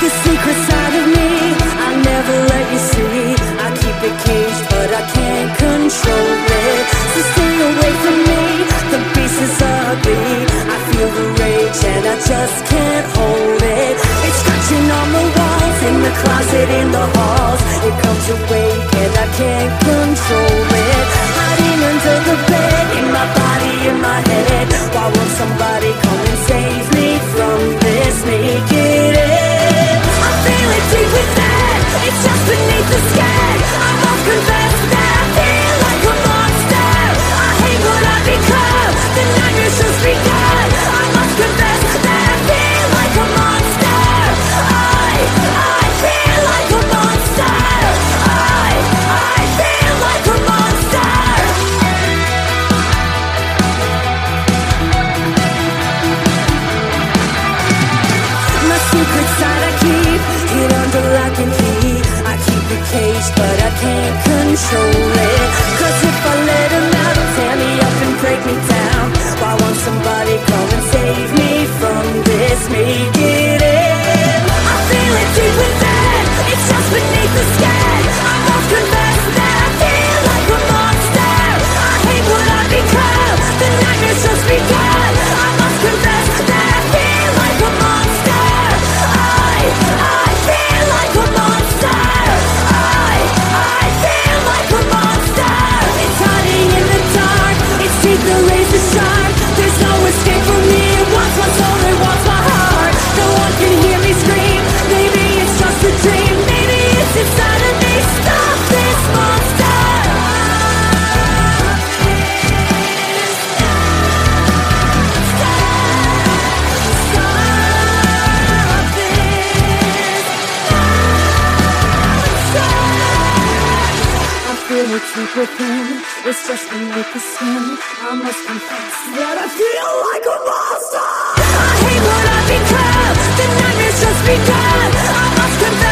The secret side of me, I never let you see. I keep it caged, but I can't control it. So stay away from me, the beast is ugly. I feel the rage and I just can't hold it. It's scratching on the walls, in the closet, in the halls. It comes awake and I can't control it. Hiding under the bed, in my body, in my head. Why won't somebody come and save me from this naked end? I feel it deep within, it's just beneath the skin. I must confess that I feel like a monster. I hate what I've become, the nightmare's just begun. I must confess that I feel like a monster. I feel like a monster. I feel like a monster. My secret side I keep hid under lock and key. I keep it caged, but I can't control it. Cause if I let him out, he'll tear me up and break me down. Why won't somebody come and save me from this naked end? I feel it deep within, it's just beneath the skin. I must confess that I feel like a monster. I hate what I've become, the nightmare's just begun. I must confess that I feel like a monster. I feel like a monster. I feel like a monster. It's hiding in the dark, its teeth are razor sharp. There's no escape from me, it wants my soul, it wants my heart. No one can hear me scream, maybe it's just a dream. Maybe it's inside of me, stop this monster. I feel it deep within, it's just beneath the skin. I must confess that I feel like a monster. I hate what I've become, the nightmare's just begun. I must confess